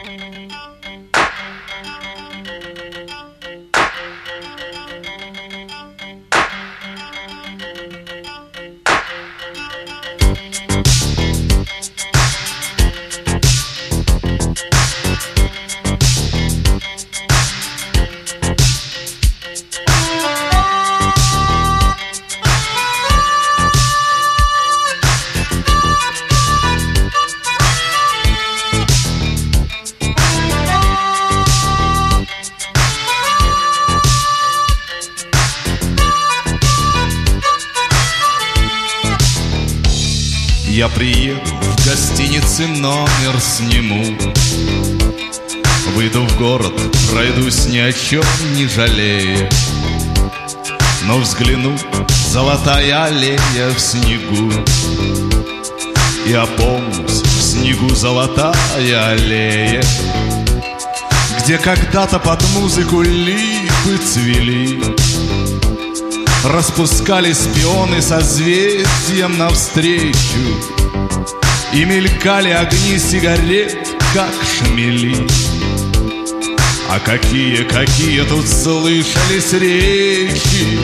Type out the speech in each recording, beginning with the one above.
Я приеду, в гостинице номер сниму, выйду в город, пройдусь ни о чем не жалея, но взгляну, золотая аллея в снегу, и опомнюсь, в снегу золотая аллея, где когда-то под музыку липы цвели, распускались пионы созвездием навстречу, и мелькали огни сигарет, как шмели. А какие тут слышались речи!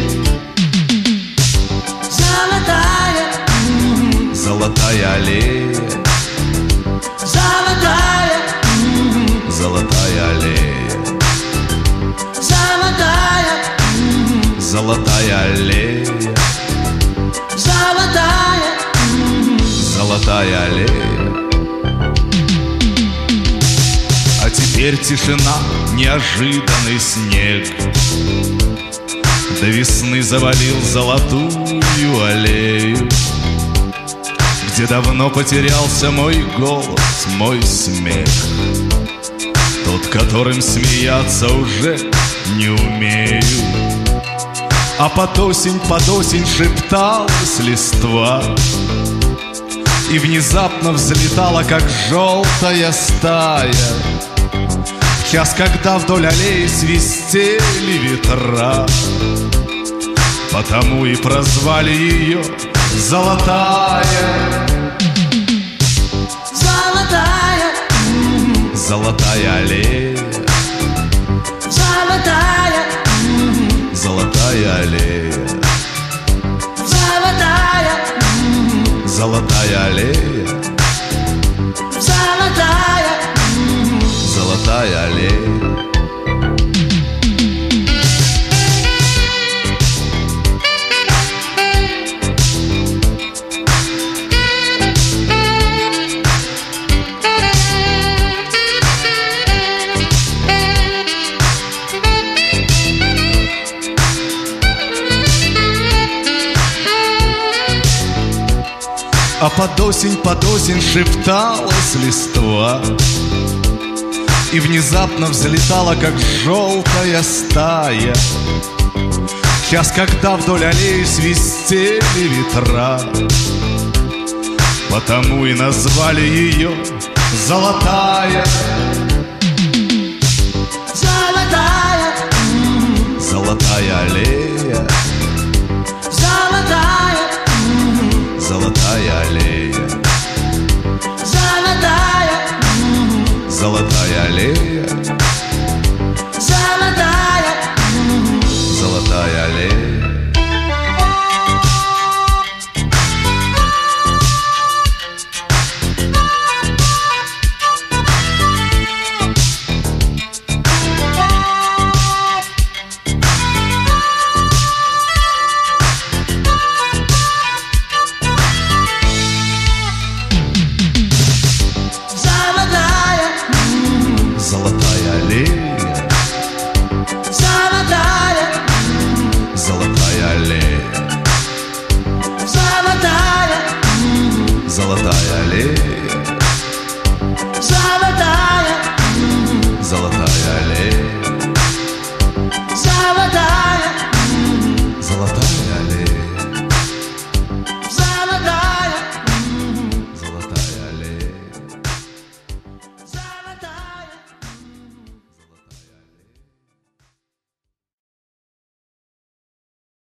Золотая аллея, золотая аллея, золотая аллея, золотая аллея. А теперь тишина, неожиданный снег до весны завалил золотую аллею, где давно потерялся мой голос, мой смех, тот, которым смеяться уже не умею. А под осень шепталась листва, и внезапно взлетала, как желтая стая, в час, когда вдоль аллеи свистели ветра. Потому и прозвали ее золотая. Золотая аллея, золотая аллея, золотая аллея, золотая аллея. А под осень шепталась листва, и внезапно взлетала, как желтая стая, в час, когда вдоль аллеи свистели ветра. Потому и назвали ее золотая. Золотая аллея, золотая аллея, золотая аллея, золотая аллея. Золотая аллея, золотая аллея, золотая аллея.